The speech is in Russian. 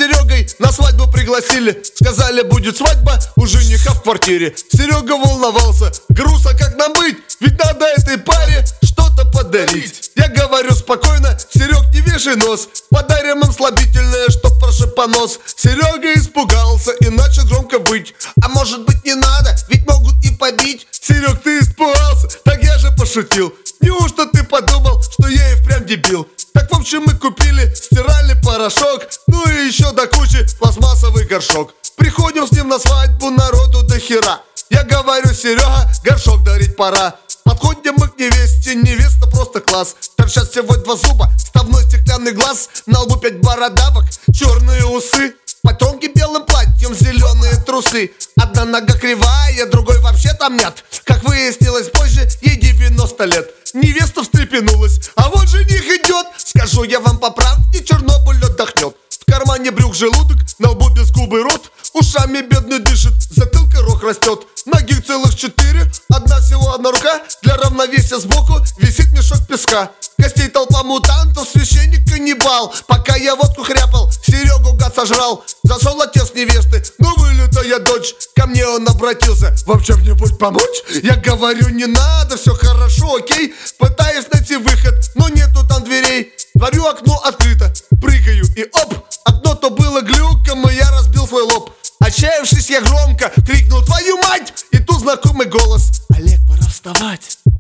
Серегой на свадьбу пригласили. Сказали, будет свадьба у жениха в квартире. Серега волновался, грустно, как нам быть? Ведь надо этой паре что-то подарить. Я говорю спокойно, Серег, не вешай нос, подарим им слабительное, чтоб прошиб понос. Серега испугался и начал громко выть. А может быть не надо, ведь могут и побить. Серег, ты испугался, так я же пошутил. Неужто ты подумал, что я и впрямь дебил? Так в общем мы купили стиральный порошок, ну и еще до кучи пластмассовый горшок. Приходим с ним на свадьбу, народу до хера. Я говорю, Серега, горшок дарить пора. Подходим мы к невесте, невеста просто класс. Торчат всего 2 зуба, вставной стеклянный глаз. На лбу 5 бородавок, черные усы, потомки белым платьем, зеленые трусы. Одна нога кривая, другой вообще там нет. Как выяснилось позже, ей 90 лет. Невеста встрепенулась, а вот жених идет. Скажу я вам по правде, Чернобыль отдохнет. В кармане брюк желудок, на лбу без губы рот. Ушами бедный дышит, затылка рог растет. Ноги целых 4, одна всего одна рука. Для равновесия сбоку висит мешок песка. Гостей толпа мутантов, священник каннибал. Пока я водку хряпал, Серегу гад сожрал. Зашел отец невесты, ну вылитая дочь. Ко мне он обратился, вам чем-нибудь помочь? Я говорю, не надо, все хорошо, окей. Пытаюсь найти выход, но нету там дверей. Творю, окно открыто, прыгаю и оп, окно то было глюком, и я разбил свой лоб. Отчаявшись, я громко крикнул: твою мать! И тут знакомый голос: Олег, пора вставать.